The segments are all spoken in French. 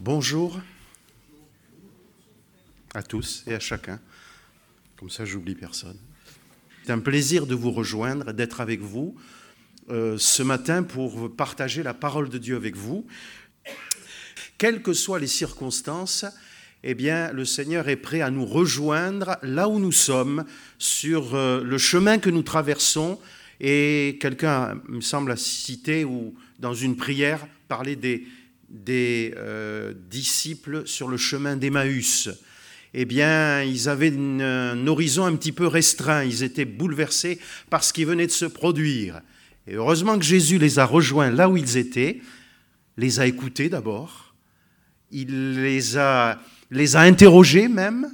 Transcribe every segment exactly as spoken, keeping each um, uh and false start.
Bonjour à tous et à chacun, comme ça j'oublie personne. C'est un plaisir de vous rejoindre, d'être avec vous euh, ce matin pour partager la parole de Dieu avec vous. Quelles que soient les circonstances, eh bien, le Seigneur est prêt à nous rejoindre là où nous sommes, sur euh, le chemin que nous traversons. Et quelqu'un, me semble, a cité ou dans une prière, parler des, des euh, disciples sur le chemin d'Emmaüs. Eh bien, ils avaient une, un horizon un petit peu restreint. Ils étaient bouleversés par ce qui venait de se produire. Et heureusement que Jésus les a rejoints là où ils étaient, les a écoutés d'abord, il les a, les a interrogés même,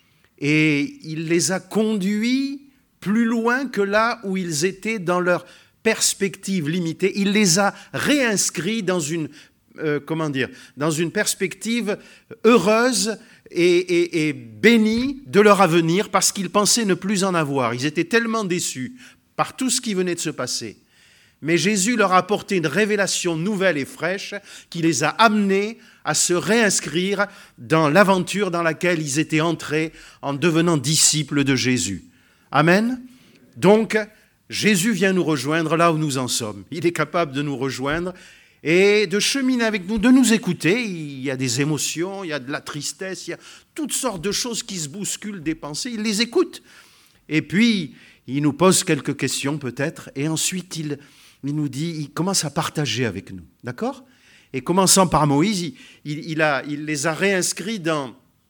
et il les a conduits plus loin que là où ils étaient dans leur perspective limitée. Il les a réinscrits dans une, euh, comment dire, dans une perspective heureuse et, et, et bénie de leur avenir, parce qu'ils pensaient ne plus en avoir. Ils étaient tellement déçus par tout ce qui venait de se passer. Mais Jésus leur a apporté une révélation nouvelle et fraîche qui les a amenés à se réinscrire dans l'aventure dans laquelle ils étaient entrés en devenant disciples de Jésus. Amen. Donc, Jésus vient nous rejoindre là où nous en sommes. Il est capable de nous rejoindre et de cheminer avec nous, de nous écouter. Il y a des émotions, il y a de la tristesse, il y a toutes sortes de choses qui se bousculent des pensées. Il les écoute. Et puis, il nous pose quelques questions peut-être. Et ensuite, il, il nous dit, il commence à partager avec nous. D'accord ? Et commençant par Moïse, il, il, il, a, il les a réinscrits dans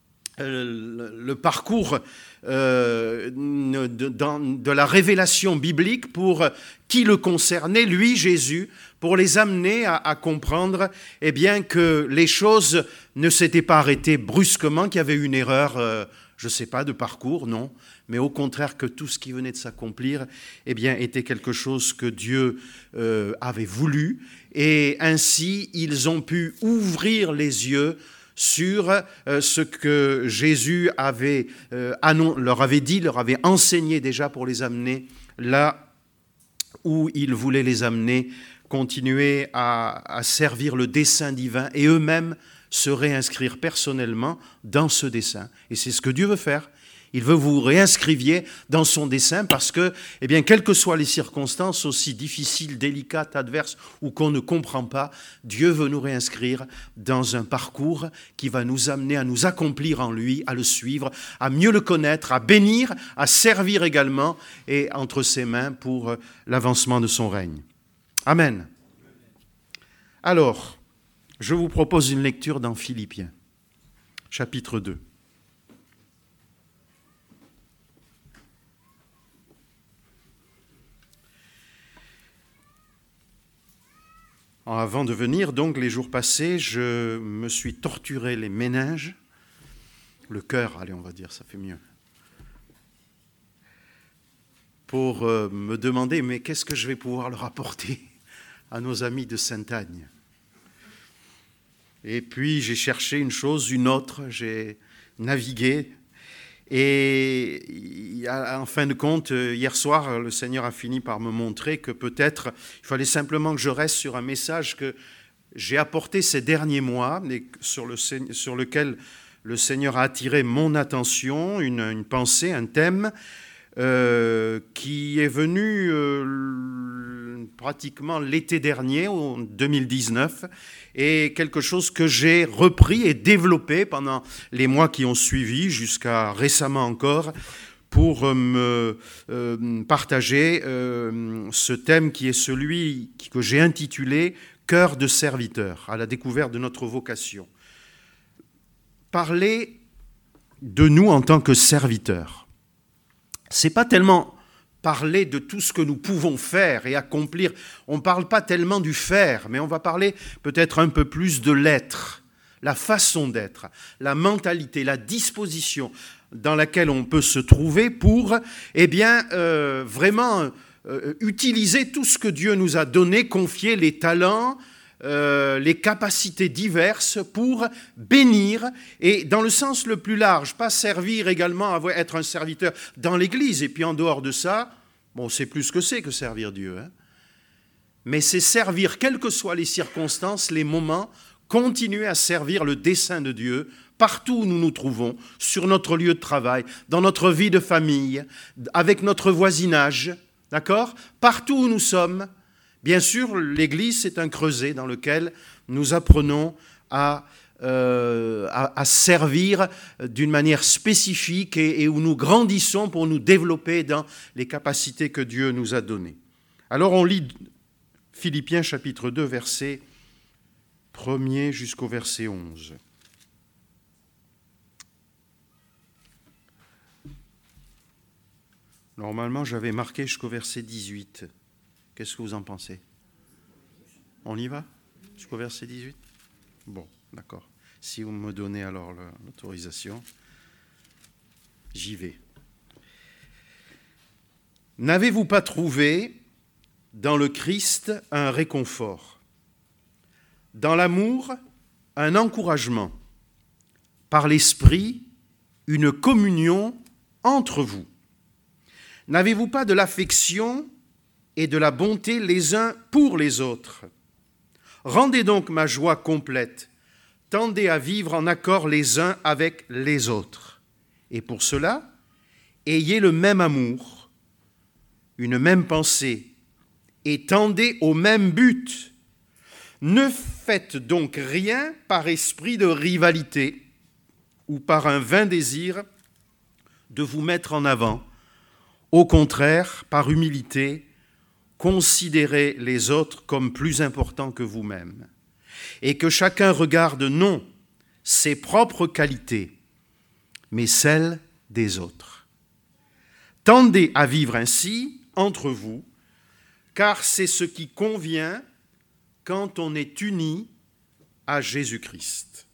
euh, le, le parcours euh, de, dans, de la révélation biblique pour qui le concernait, lui, Jésus, pour les amener à, à comprendre eh bien, que les choses ne s'étaient pas arrêtées brusquement, qu'il y avait une erreur, euh, je ne sais pas, de parcours, non, mais au contraire que tout ce qui venait de s'accomplir eh bien, était quelque chose que Dieu euh, avait voulu. Et ainsi, ils ont pu ouvrir les yeux sur euh, ce que Jésus avait, euh, annon- leur avait dit, leur avait enseigné déjà pour les amener là où il voulait les amener, continuer à, à servir le dessein divin et eux-mêmes se réinscrire personnellement dans ce dessein. Et c'est ce que Dieu veut faire. Il veut vous réinscriviez dans son dessein parce que, eh bien, quelles que soient les circonstances, aussi difficiles, délicates, adverses ou qu'on ne comprend pas, Dieu veut nous réinscrire dans un parcours qui va nous amener à nous accomplir en lui, à le suivre, à mieux le connaître, à bénir, à servir également et entre ses mains pour l'avancement de son règne. Amen. Alors, je vous propose une lecture dans Philippiens, chapitre deux. Avant de venir, donc, les jours passés, je me suis torturé les méninges, le cœur, allez, on va dire, ça fait mieux, pour euh, me demander, mais qu'est-ce que je vais pouvoir leur apporter à nos amis de Sainte-Agne ? Et puis, j'ai cherché une chose, une autre, j'ai navigué. Et en fin de compte, hier soir, le Seigneur a fini par me montrer que peut-être il fallait simplement que je reste sur un message que j'ai apporté ces derniers mois et sur, le, sur lequel le Seigneur a attiré mon attention, une, une pensée, un thème euh, qui est venu euh, pratiquement l'été dernier, en deux mille dix-neuf, et quelque chose que j'ai repris et développé pendant les mois qui ont suivi, jusqu'à récemment encore, pour me euh, partager euh, ce thème qui est celui que j'ai intitulé « Cœur de serviteur », à la découverte de notre vocation. Parler de nous en tant que serviteurs, ce n'est pas tellement parler de tout ce que nous pouvons faire et accomplir. On ne parle pas tellement du faire, mais on va parler peut-être un peu plus de l'être, la façon d'être, la mentalité, la disposition dans laquelle on peut se trouver pour eh bien, euh, vraiment euh, utiliser tout ce que Dieu nous a donné, confier les talents, euh, les capacités diverses pour bénir, et dans le sens le plus large, pas servir également à être un serviteur dans l'Église, et puis en dehors de ça, bon, c'est plus ce que c'est que servir Dieu, hein, mais c'est servir, quelles que soient les circonstances, les moments, continuer à servir le dessein de Dieu partout où nous nous trouvons, sur notre lieu de travail, dans notre vie de famille, avec notre voisinage, d'accord ? Partout où nous sommes, bien sûr, l'Église, c'est un creuset dans lequel nous apprenons à, euh, à, à servir d'une manière spécifique et, et où nous grandissons pour nous développer dans les capacités que Dieu nous a données. Alors on lit Philippiens chapitre deux, verset premier jusqu'au verset onze. Normalement, j'avais marqué jusqu'au verset dix-huit. Qu'est-ce que vous en pensez ? On y va ? Jusqu'au verset dix-huit ? Bon, d'accord. Si vous me donnez alors l'autorisation, j'y vais. N'avez-vous pas trouvé dans le Christ un réconfort, dans l'amour un encouragement, par l'Esprit une communion entre vous ? N'avez-vous pas de l'affection et de la bonté les uns pour les autres ? Rendez donc ma joie complète. Tendez à vivre en accord les uns avec les autres. Et pour cela, ayez le même amour, une même pensée, et tendez au même but. Ne faites donc rien par esprit de rivalité ou par un vain désir de vous mettre en avant. Au contraire, par humilité, considérez les autres comme plus importants que vous-même, et que chacun regarde non ses propres qualités, mais celles des autres. Tendez à vivre ainsi entre vous, car c'est ce qui convient quand on est uni à Jésus-Christ.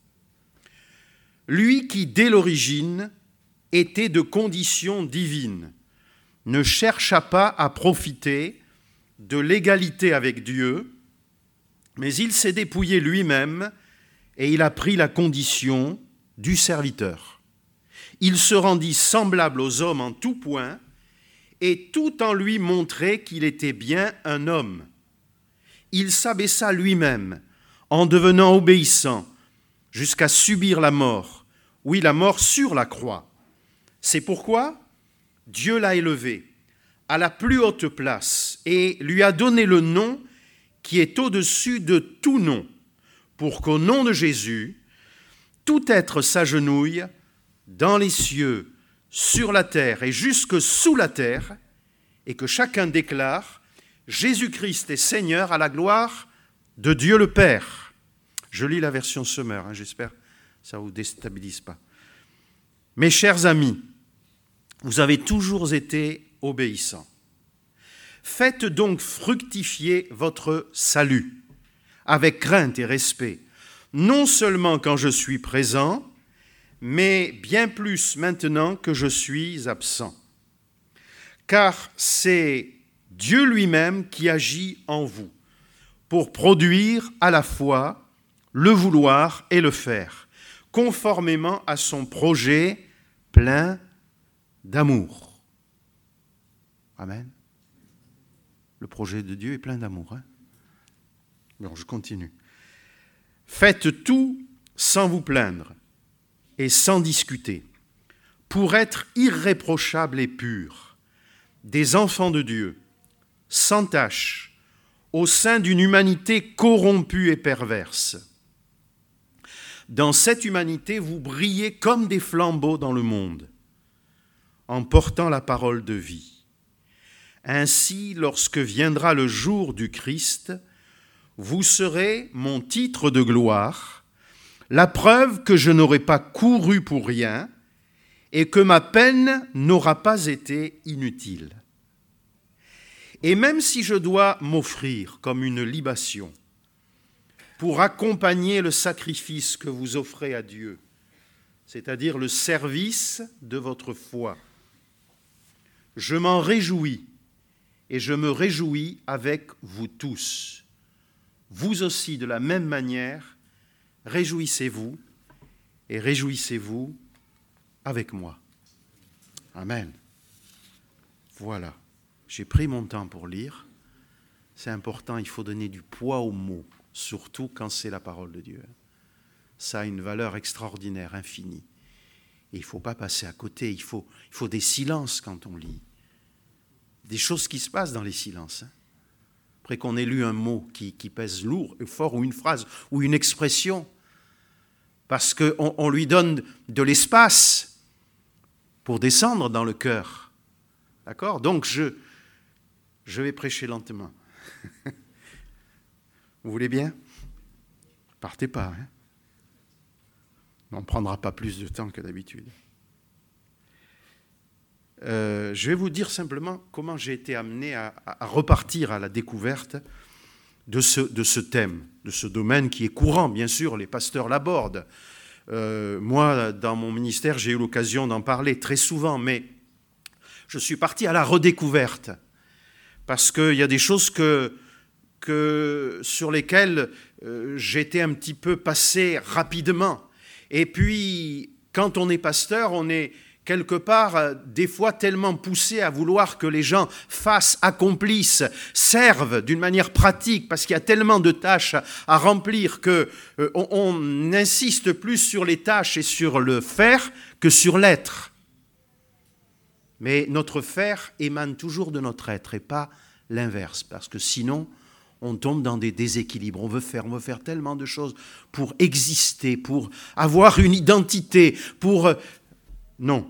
Lui qui, dès l'origine, était de condition divine, ne chercha pas à profiter de l'égalité avec Dieu, mais il s'est dépouillé lui-même et il a pris la condition du serviteur. Il se rendit semblable aux hommes en tout point et tout en lui montrait qu'il était bien un homme. Il s'abaissa lui-même en devenant obéissant jusqu'à subir la mort, oui, la mort sur la croix. C'est pourquoi Dieu l'a élevé à la plus haute place et lui a donné le nom qui est au-dessus de tout nom, pour qu'au nom de Jésus, tout être s'agenouille dans les cieux, sur la terre et jusque sous la terre, et que chacun déclare « Jésus-Christ est Seigneur à la gloire de Dieu le Père ». Je lis la version Sommer, hein, j'espère que ça ne vous déstabilise pas. Mes chers amis, vous avez toujours été obéissants. Faites donc fructifier votre salut avec crainte et respect, non seulement quand je suis présent, mais bien plus maintenant que je suis absent. Car c'est Dieu lui-même qui agit en vous pour produire à la fois le vouloir et le faire, conformément à son projet plein d'amour. Amen. Le projet de Dieu est plein d'amour. Hein? Bon, je continue. Faites tout sans vous plaindre et sans discuter, pour être irréprochables et purs, des enfants de Dieu, sans tache, au sein d'une humanité corrompue et perverse. Dans cette humanité, vous brillez comme des flambeaux dans le monde, en portant la parole de vie. Ainsi, lorsque viendra le jour du Christ, vous serez mon titre de gloire, la preuve que je n'aurai pas couru pour rien et que ma peine n'aura pas été inutile. Et même si je dois m'offrir comme une libation pour accompagner le sacrifice que vous offrez à Dieu, c'est-à-dire le service de votre foi, je m'en réjouis et je me réjouis avec vous tous. Vous aussi, de la même manière, réjouissez-vous et réjouissez-vous avec moi. Amen. Voilà. J'ai pris mon temps pour lire. C'est important, il faut donner du poids aux mots, surtout quand c'est la parole de Dieu. ça a une valeur extraordinaire, infinie. Et il ne faut pas passer à côté, il faut, il faut des silences quand on lit. Des choses qui se passent dans les silences. Hein. Après qu'on ait lu un mot qui, qui pèse lourd et fort, ou une phrase, ou une expression, parce qu'on on lui donne de l'espace pour descendre dans le cœur. D'accord ? Donc je, je vais prêcher lentement. Vous voulez bien ? Partez pas. Hein ? On ne prendra pas plus de temps que d'habitude. Euh, je vais vous dire simplement comment j'ai été amené à, à repartir à la découverte de ce, de ce thème, de ce domaine qui est courant, bien sûr, les pasteurs l'abordent. Euh, moi, dans mon ministère, j'ai eu l'occasion d'en parler très souvent, mais je suis parti à la redécouverte, parce qu'il y a des choses que, que, sur lesquelles euh, j'étais un petit peu passé rapidement. Et puis, quand on est pasteur, on est quelque part, des fois, tellement poussé à vouloir que les gens fassent, accomplissent, servent d'une manière pratique, parce qu'il y a tellement de tâches à remplir qu'on euh, on insiste plus sur les tâches et sur le faire que sur l'être. Mais notre faire émane toujours de notre être et pas l'inverse, parce que sinon, on tombe dans des déséquilibres. On veut faire, on veut faire tellement de choses pour exister, pour avoir une identité, pour... Non.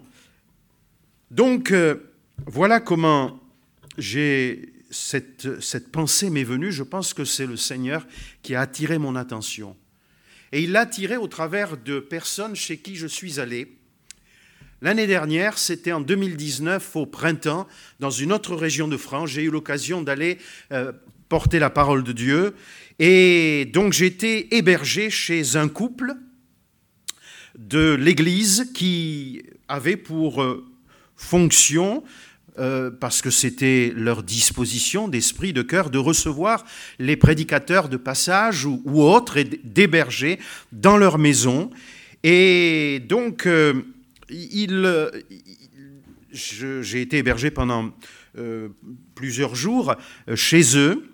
Donc, euh, voilà comment j'ai cette, cette pensée m'est venue. Je pense que c'est le Seigneur qui a attiré mon attention. Et il l'a attiré au travers de personnes chez qui je suis allé. L'année dernière, c'était en deux mille dix-neuf, au printemps, dans une autre région de France. J'ai eu l'occasion d'aller... Euh, porter la parole de Dieu. Et donc j'ai été hébergé chez un couple de l'Église qui avait pour fonction, euh, parce que c'était leur disposition d'esprit, de cœur, de recevoir les prédicateurs de passage ou, ou autres et d'héberger dans leur maison. Et donc, euh, il, je, j'ai été hébergé pendant euh, plusieurs jours euh, chez eux.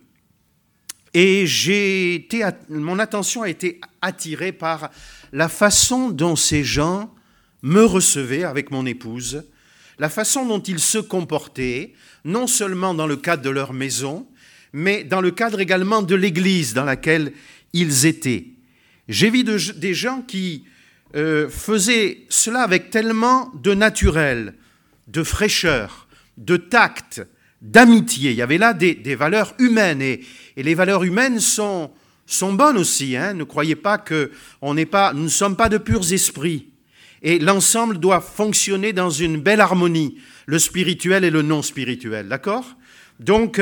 Et j'ai été, mon attention a été attirée par la façon dont ces gens me recevaient avec mon épouse, la façon dont ils se comportaient, non seulement dans le cadre de leur maison, mais dans le cadre également de l'église dans laquelle ils étaient. J'ai vu de, des gens qui euh, faisaient cela avec tellement de naturel, de fraîcheur, de tact, d'amitié. Il y avait là des, des valeurs humaines, et, et les valeurs humaines sont, sont bonnes aussi. Hein. Ne croyez pas que on n'est pas, nous ne sommes pas de purs esprits. Et l'ensemble doit fonctionner dans une belle harmonie, le spirituel et le non spirituel, d'accord ? Donc,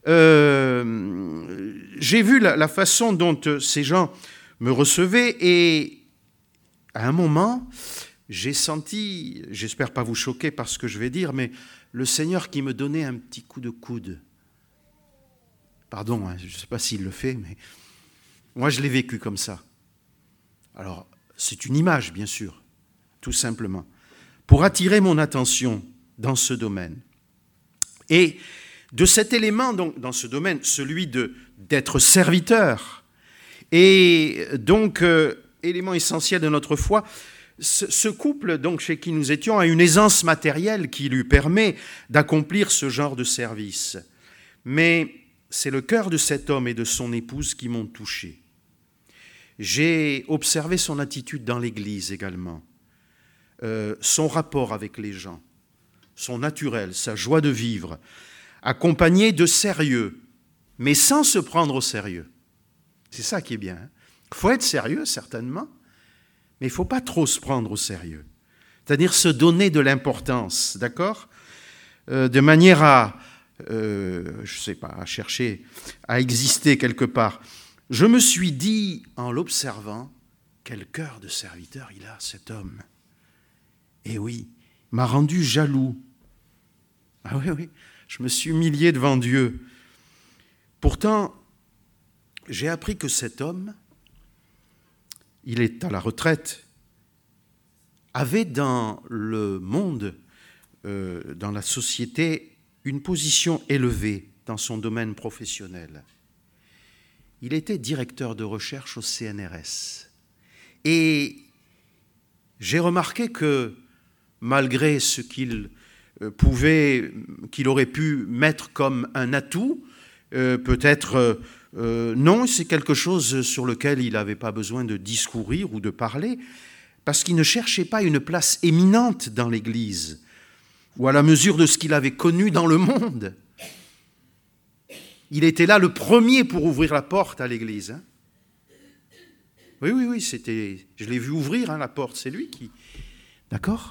euh, j'ai vu la, la façon dont ces gens me recevaient, et à un moment, j'ai senti, j'espère pas vous choquer par ce que je vais dire, mais le Seigneur qui me donnait un petit coup de coude. Pardon, hein, je ne sais pas s'il le fait, mais moi je l'ai vécu comme ça. Alors, c'est une image, bien sûr, tout simplement, pour attirer mon attention dans ce domaine. Et de cet élément, donc, dans ce domaine, celui de, d'être serviteur, et donc, euh, élément essentiel de notre foi, ce couple, donc, chez qui nous étions, a une aisance matérielle qui lui permet d'accomplir ce genre de service. Mais c'est le cœur de cet homme et de son épouse qui m'ont touché. J'ai observé son attitude dans l'Église également, euh, son rapport avec les gens, son naturel, sa joie de vivre, accompagné de sérieux, mais sans se prendre au sérieux. C'est ça qui est bien. Hein. Il faut être sérieux, certainement, mais il ne faut pas trop se prendre au sérieux. C'est-à-dire se donner de l'importance, d'accord ? euh, De manière à, euh, je ne sais pas, à chercher, à exister quelque part. Je me suis dit, en l'observant, quel cœur de serviteur il a, cet homme. Et oui, il m'a rendu jaloux. Ah oui, oui, je me suis humilié devant Dieu. Pourtant, j'ai appris que cet homme, il est à la retraite, avait dans le monde, euh, dans la société, une position élevée dans son domaine professionnel. Il était directeur de recherche au C N R S. Et j'ai remarqué que malgré ce qu'il pouvait, qu'il aurait pu mettre comme un atout, euh, peut-être euh, non, c'est quelque chose sur lequel il n'avait pas besoin de discourir ou de parler, parce qu'il ne cherchait pas une place éminente dans l'Église, ou à la mesure de ce qu'il avait connu dans le monde. Il était là le premier pour ouvrir la porte à l'Église. Hein. Oui, oui, oui, c'était, je l'ai vu ouvrir hein, la porte, c'est lui qui... D'accord ?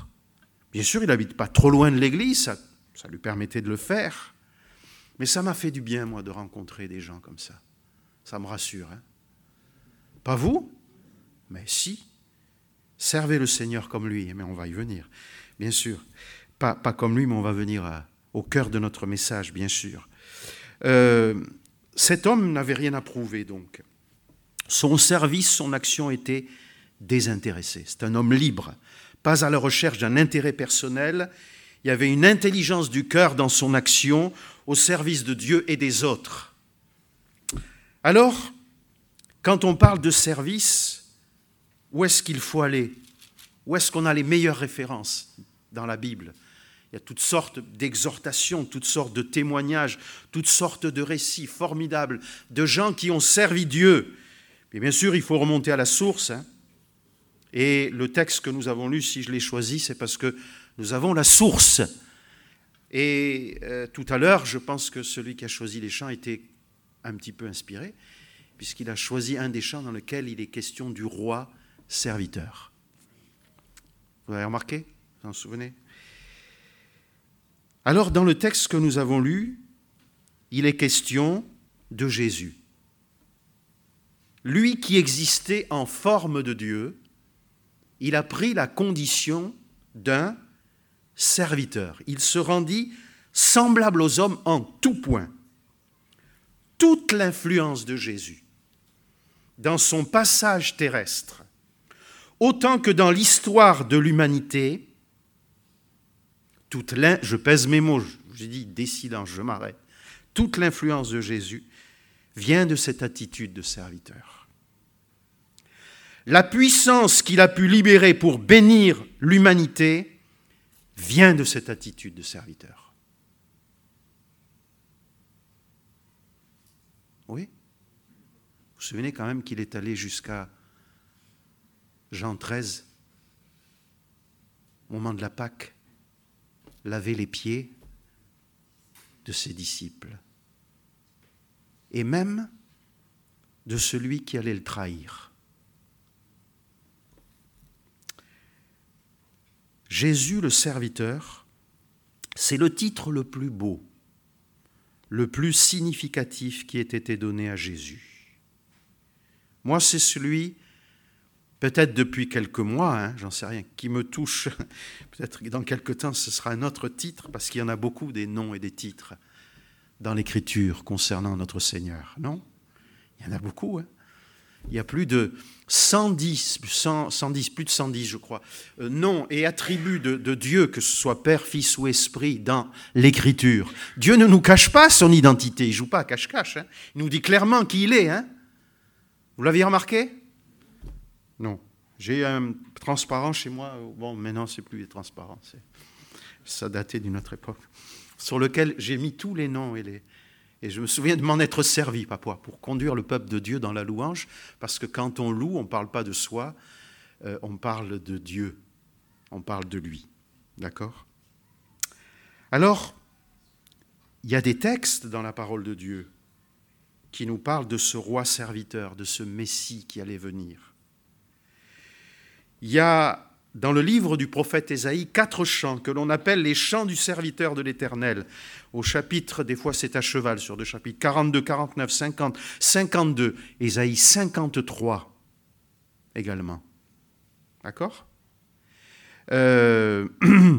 Bien sûr, il n'habite pas trop loin de l'Église, ça, ça lui permettait de le faire. Mais ça m'a fait du bien, moi, de rencontrer des gens comme ça. Ça me rassure. Hein. Pas vous ? Mais si. Servez le Seigneur comme lui, mais on va y venir, bien sûr. Pas, pas comme lui, mais on va venir à, au cœur de notre message, bien sûr. Euh, cet homme n'avait rien à prouver, donc. Son service, son action était désintéressée. C'est un homme libre, pas à la recherche d'un intérêt personnel. Il y avait une intelligence du cœur dans son action au service de Dieu et des autres. Alors, quand on parle de service, où est-ce qu'il faut aller ? Où est-ce qu'on a les meilleures références dans la Bible ? Il y a toutes sortes d'exhortations, toutes sortes de témoignages, toutes sortes de récits formidables de gens qui ont servi Dieu. Et bien sûr, il faut remonter à la source. Hein. Et le texte que nous avons lu, si je l'ai choisi, c'est parce que nous avons la source. Et euh, tout à l'heure, je pense que celui qui a choisi les chants était un petit peu inspiré, puisqu'il a choisi un des chants dans lequel il est question du roi serviteur. Vous avez remarqué ? Vous en souvenez ? Alors, dans le texte que nous avons lu, il est question de Jésus. Lui qui existait en forme de Dieu, il a pris la condition d'un serviteur. Il se rendit semblable aux hommes en tout point. Toute l'influence de Jésus, dans son passage terrestre, autant que dans l'histoire de l'humanité, toute l'in... je pèse mes mots, j'ai dit décidant, je m'arrête. Toute l'influence de Jésus vient de cette attitude de serviteur. La puissance qu'il a pu libérer pour bénir l'humanité vient de cette attitude de serviteur. Oui ? Vous vous souvenez quand même qu'il est allé jusqu'à Jean treize, au moment de la Pâque, laver les pieds de ses disciples, et même de celui qui allait le trahir. Jésus le serviteur, c'est le titre le plus beau, le plus significatif qui ait été donné à Jésus. Moi, c'est celui, peut-être depuis quelques mois, hein, j'en sais rien, qui me touche. Peut-être que dans quelque temps, ce sera un autre titre, parce qu'il y en a beaucoup des noms et des titres dans l'Écriture concernant notre Seigneur, non ? Il y en a beaucoup, hein. Il y a plus de cent dix, cent, cent dix, plus de cent dix, je crois, euh, noms et attributs de, de Dieu, que ce soit Père, Fils ou Esprit, dans l'Écriture. Dieu ne nous cache pas son identité, il ne joue pas à cache-cache. Hein. Il nous dit clairement qui il est. Hein. Vous l'aviez remarqué ? Non. J'ai un transparent chez moi, bon, maintenant c'est plus transparent, c'est, ça datait d'une autre époque, sur lequel j'ai mis tous les noms et les... Et je me souviens de m'en être servi, papa, pour conduire le peuple de Dieu dans la louange, parce que quand on loue, on ne parle pas de soi, euh, on parle de Dieu, on parle de lui. D'accord ? Alors, il y a des textes dans la parole de Dieu qui nous parlent de ce roi serviteur, de ce Messie qui allait venir. Il y a dans le livre du prophète Ésaïe quatre chants que l'on appelle les chants du serviteur de l'Éternel. Au chapitre, des fois c'est à cheval sur deux chapitres, quarante-deux, quarante-neuf, cinquante, cinquante-deux, Ésaïe cinquante-trois également. D'accord ? euh,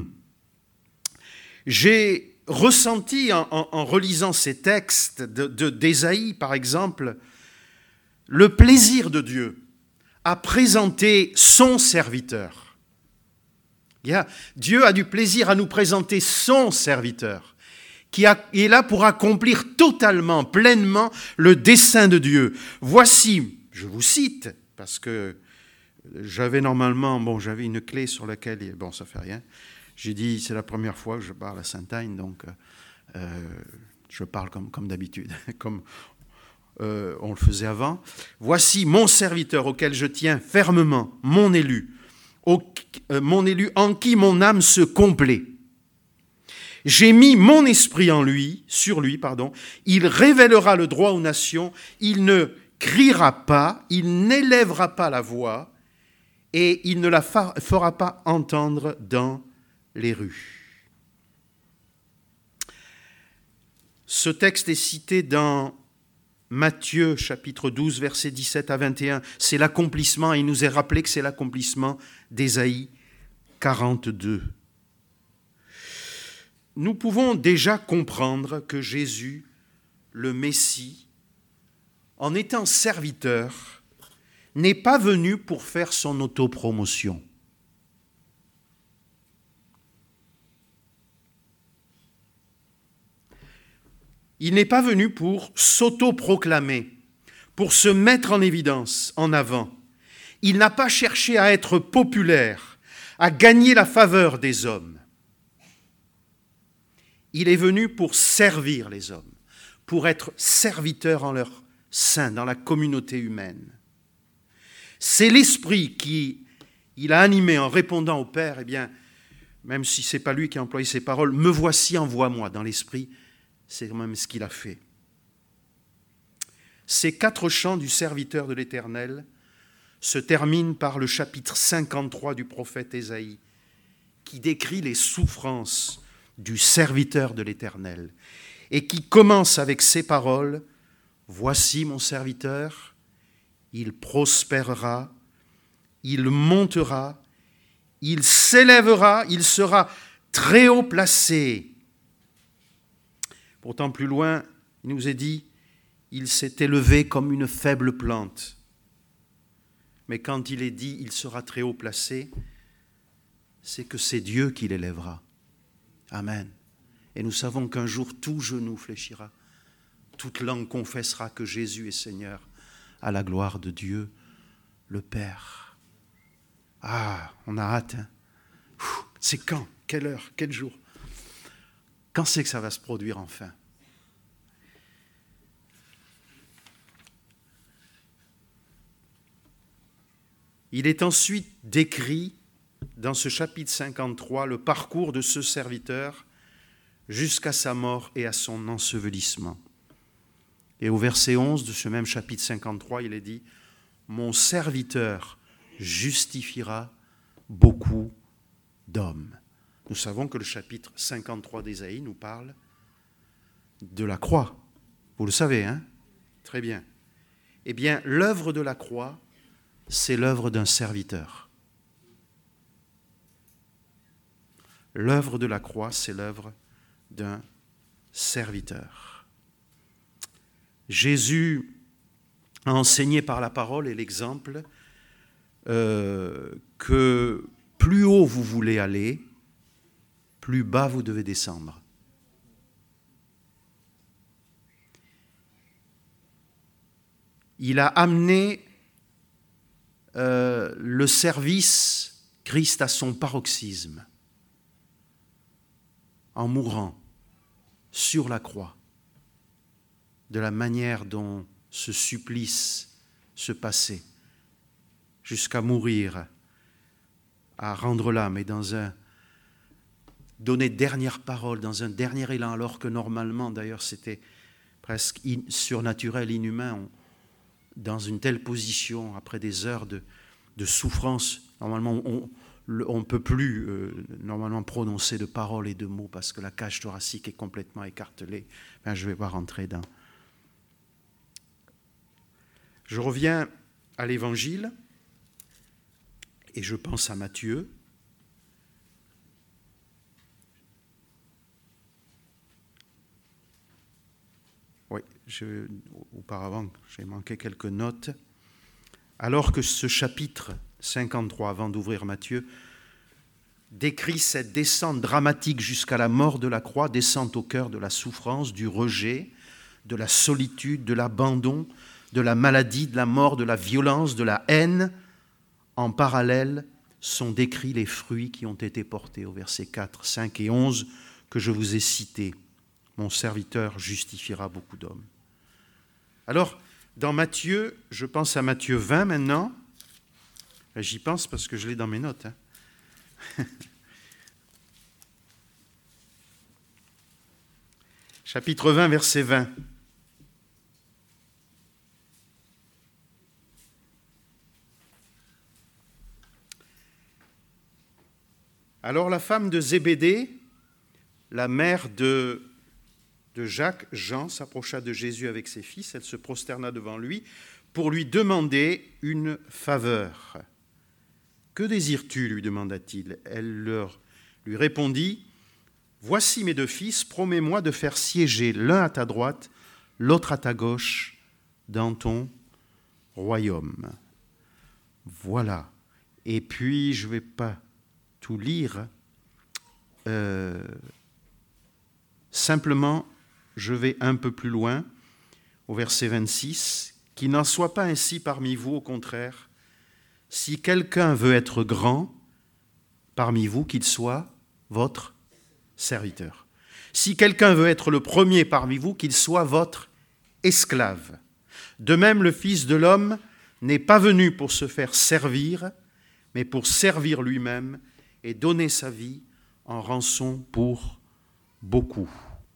J'ai ressenti en, en, en relisant ces textes de, de, d'Ésaïe, par exemple, le plaisir de Dieu à présenter son serviteur. Dieu a du plaisir à nous présenter son serviteur, qui est là pour accomplir totalement, pleinement le dessein de Dieu. Voici, je vous cite, parce que j'avais normalement, bon, j'avais une clé sur laquelle, bon, ça fait rien. J'ai dit, c'est la première fois que je parle à Sainte-Anne, donc euh, je parle comme, comme d'habitude, comme euh, on le faisait avant. Voici mon serviteur auquel je tiens fermement, mon élu, au, euh, mon élu en qui mon âme se complaît. J'ai mis mon esprit en lui, sur lui, pardon. Il révélera le droit aux nations. Il ne criera pas, il n'élèvera pas la voix et il ne la fera pas entendre dans les rues. Ce texte est cité dans Matthieu, chapitre douze, versets dix-sept à vingt et un. C'est l'accomplissement, il nous est rappelé que c'est l'accomplissement d'Ésaïe quarante-deux. Nous pouvons déjà comprendre que Jésus, le Messie, en étant serviteur, n'est pas venu pour faire son autopromotion. Il n'est pas venu pour s'autoproclamer, pour se mettre en évidence, en avant. Il n'a pas cherché à être populaire, à gagner la faveur des hommes. Il est venu pour servir les hommes, pour être serviteur en leur sein, dans la communauté humaine. C'est l'Esprit qui il a animé en répondant au Père, eh bien, même si ce n'est pas lui qui a employé ces paroles, « Me voici, envoie-moi » dans l'Esprit, c'est quand même ce qu'il a fait. Ces quatre chants du serviteur de l'Éternel se terminent par le chapitre cinquante-trois du prophète Ésaïe, qui décrit les souffrances du serviteur de l'Éternel, et qui commence avec ces paroles, « Voici mon serviteur, il prospérera, il montera, il s'élèvera, il sera très haut placé. » Pourtant, plus loin, il nous est dit, « Il s'est élevé comme une faible plante. » Mais quand il est dit, « Il sera très haut placé », c'est que c'est Dieu qui l'élèvera. Amen. Et nous savons qu'un jour, tout genou fléchira, toute langue confessera que Jésus est Seigneur, à la gloire de Dieu, le Père. Ah, on a hâte. Hein? C'est quand? Quelle heure? Quel jour? Quand c'est que ça va se produire enfin? Il est ensuite décrit dans ce chapitre cinquante-trois le parcours de ce serviteur jusqu'à sa mort et à son ensevelissement. Et au verset onze de ce même chapitre cinquante-trois, il est dit « Mon serviteur justifiera beaucoup d'hommes. » Nous savons que le chapitre cinquante-trois d'Ésaïe nous parle de la croix. Vous le savez, hein? Très bien. Eh bien, l'œuvre de la croix, c'est l'œuvre d'un serviteur. L'œuvre de la croix, c'est l'œuvre d'un serviteur. Jésus a enseigné par la parole et l'exemple euh, que plus haut vous voulez aller, plus bas vous devez descendre. Il a amené euh, le service Christ à son paroxysme en mourant sur la croix, de la manière dont ce supplice se passait, jusqu'à mourir, à rendre l'âme et dans un donner dernière parole, dans un dernier élan, alors que normalement, d'ailleurs, c'était presque in, surnaturel, inhumain, on, dans une telle position, après des heures de, de souffrance, normalement, on ne peut plus euh, normalement prononcer de paroles et de mots parce que la cage thoracique est complètement écartelée. Enfin, je ne vais pas rentrer dans... Je reviens à l'Évangile et je pense à Matthieu. Oui, je, auparavant, j'ai manqué quelques notes. Alors que ce chapitre cinquante-trois, avant d'ouvrir Matthieu, décrit cette descente dramatique jusqu'à la mort de la croix, descente au cœur de la souffrance, du rejet, de la solitude, de l'abandon, de la maladie, de la mort, de la violence, de la haine, en parallèle sont décrits les fruits qui ont été portés au verset quatre, cinq et onze que je vous ai cités. Mon serviteur justifiera beaucoup d'hommes. Alors, dans Matthieu, je pense à Matthieu vingt maintenant. J'y pense parce que je l'ai dans mes notes. Hein. Chapitre vingt, verset vingt. Alors la femme de Zébédée, la mère de, de Jacques, Jean, s'approcha de Jésus avec ses fils. Elle se prosterna devant lui pour lui demander une faveur. « Que désires-tu » lui demanda-t-il. Elle leur, lui répondit, « Voici mes deux fils, promets-moi de faire siéger l'un à ta droite, l'autre à ta gauche, dans ton royaume. » Voilà. Et puis, je ne vais pas tout lire. Euh, simplement, je vais un peu plus loin, au verset vingt-six. « Qu'il n'en soit pas ainsi parmi vous, au contraire. Si quelqu'un veut être grand parmi vous, qu'il soit votre serviteur. Si quelqu'un veut être le premier parmi vous, qu'il soit votre esclave. De même, le Fils de l'homme n'est pas venu pour se faire servir, mais pour servir lui-même et donner sa vie en rançon pour beaucoup. »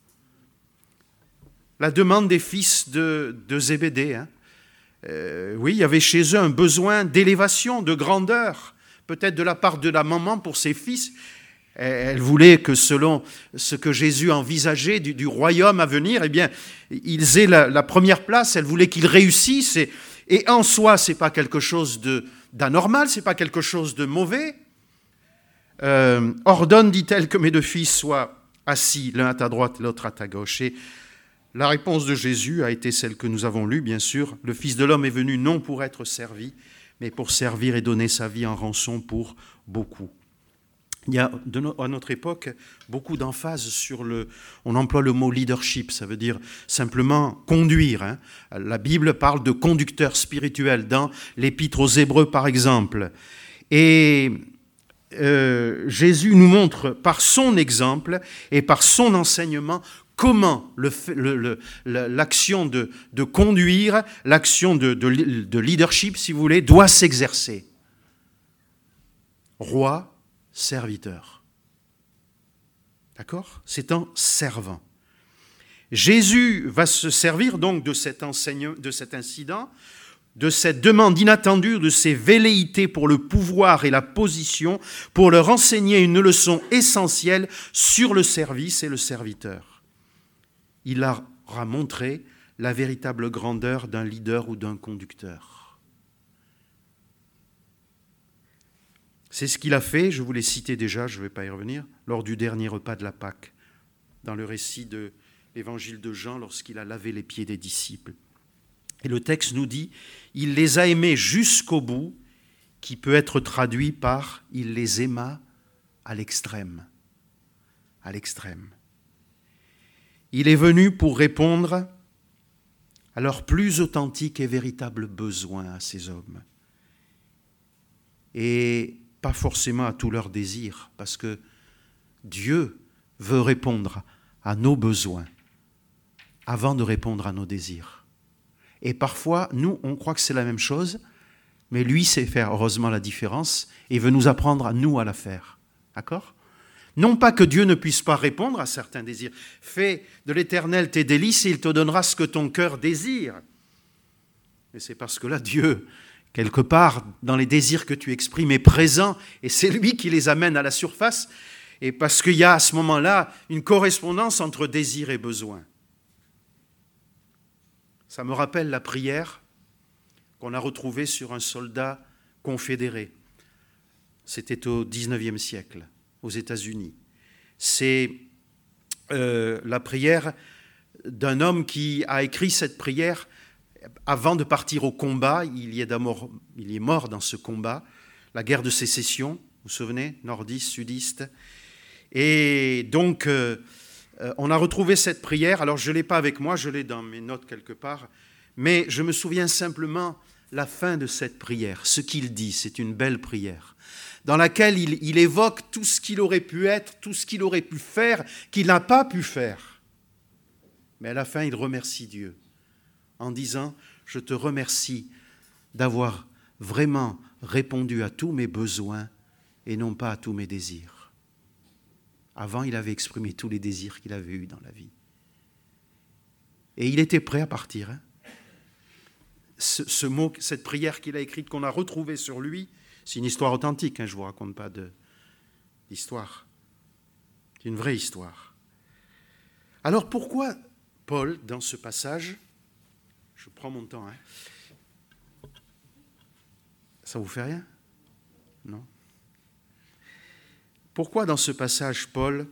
La demande des fils de, de Zébédée. Hein. Euh, oui, il y avait chez eux un besoin d'élévation, de grandeur, peut-être de la part de la maman pour ses fils. Elle voulait que selon ce que Jésus envisageait du, du royaume à venir, eh bien, ils aient la, la première place. Elle voulait qu'ils réussissent. Et, et en soi, ce n'est pas quelque chose de, d'anormal, ce n'est pas quelque chose de mauvais. Euh, ordonne, dit-elle, que mes deux fils soient assis, l'un à ta droite, l'autre à ta gauche. Et la réponse de Jésus a été celle que nous avons lue, bien sûr. Le Fils de l'homme est venu non pour être servi, mais pour servir et donner sa vie en rançon pour beaucoup. Il y a, de no, à notre époque, beaucoup d'emphase sur le... On emploie le mot leadership, ça veut dire simplement conduire. Hein. La Bible parle de conducteur spirituel dans l'Épître aux Hébreux, par exemple. Et euh, Jésus nous montre par son exemple et par son enseignement comment le, le, le, l'action de, de conduire, l'action de, de, de leadership, si vous voulez, doit s'exercer. Roi, serviteur. D'accord ? C'est en servant. Jésus va se servir donc de cet, enseigne, de cet incident, de cette demande inattendue, de ces velléités pour le pouvoir et la position, pour leur enseigner une leçon essentielle sur le service et le serviteur. Il leur a montré la véritable grandeur d'un leader ou d'un conducteur. C'est ce qu'il a fait, je vous l'ai cité déjà, je ne vais pas y revenir, lors du dernier repas de la Pâque, dans le récit de l'évangile de Jean, lorsqu'il a lavé les pieds des disciples. Et le texte nous dit, il les a aimés jusqu'au bout, qui peut être traduit par, il les aima à l'extrême. À l'extrême. Il est venu pour répondre à leurs plus authentiques et véritables besoins à ces hommes. Et pas forcément à tous leurs désirs, parce que Dieu veut répondre à nos besoins avant de répondre à nos désirs. Et parfois, nous, on croit que c'est la même chose, mais lui sait faire heureusement la différence et veut nous apprendre à nous à la faire. D'accord ? Non pas que Dieu ne puisse pas répondre à certains désirs. Fais de l'Éternel tes délices et il te donnera ce que ton cœur désire. Mais c'est parce que là, Dieu, quelque part, dans les désirs que tu exprimes, est présent et c'est lui qui les amène à la surface. Et parce qu'il y a à ce moment-là une correspondance entre désir et besoin. Ça me rappelle la prière qu'on a retrouvée sur un soldat confédéré. C'était au dix-neuvième siècle, aux États-Unis. C'est euh, la prière d'un homme qui a écrit cette prière avant de partir au combat. Il y est mort, il y est mort dans ce combat, la guerre de sécession, vous vous souvenez, nordiste, sudiste. Et donc, euh, on a retrouvé cette prière. Alors, je ne l'ai pas avec moi, je l'ai dans mes notes quelque part. Mais je me souviens simplement la fin de cette prière, ce qu'il dit, c'est une belle prière, dans laquelle il, il évoque tout ce qu'il aurait pu être, tout ce qu'il aurait pu faire, qu'il n'a pas pu faire. Mais à la fin, il remercie Dieu en disant « Je te remercie d'avoir vraiment répondu à tous mes besoins et non pas à tous mes désirs. » Avant, il avait exprimé tous les désirs qu'il avait eus dans la vie. Et il était prêt à partir. Hein. Ce, ce mot, cette prière qu'il a écrite, qu'on a retrouvée sur lui, c'est une histoire authentique, hein, je ne vous raconte pas de, d'histoire. C'est une vraie histoire. Alors pourquoi Paul, dans ce passage, je prends mon temps, hein, ça vous fait rien? Non? Pourquoi dans ce passage, Paul,